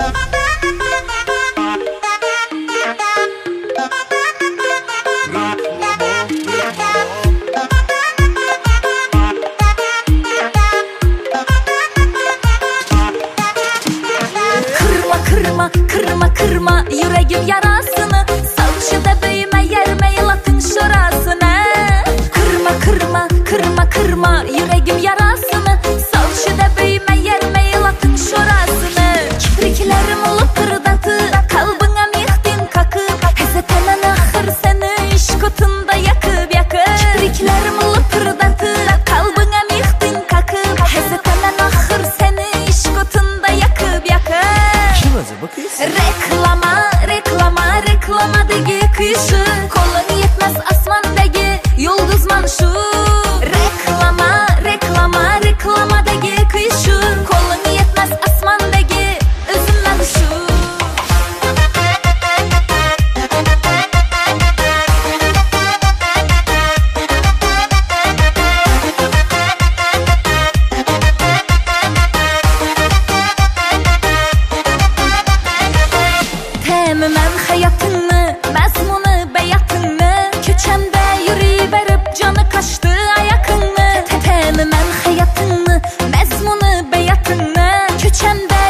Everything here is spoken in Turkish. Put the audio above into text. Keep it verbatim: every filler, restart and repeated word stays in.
Kırma, kırma, kırma yüreğim yarasını, salçıda büyüme yerme yılatın şurasını. Kırma, kırma, kırma, kırma yüreğim yarasını, salçıda büyüme yerme yılatın şurasını. Kipriklerim lıpırdatı, kalbına mihtin kakıp, hezetenen ahır seni iş kutunda yakıp yakıp. Kipriklerim lıpırdatı, kalbına mihtin kakıp, hezetenen ahır seni iş kutunda yakıp yakıp. Reklama, reklama, reklamadaki kışı, kolun yetmez asmandaki yıldızman şu. Reklama, reklama, reklamadaki kışı, kolun yetmez asmandaki üzümmen şu. Temmen hayatını, mezmunu beyatını, köçende yürü verip canı kaçtı ayakını. Temmen hayatını, mezmunu beyatını, köçende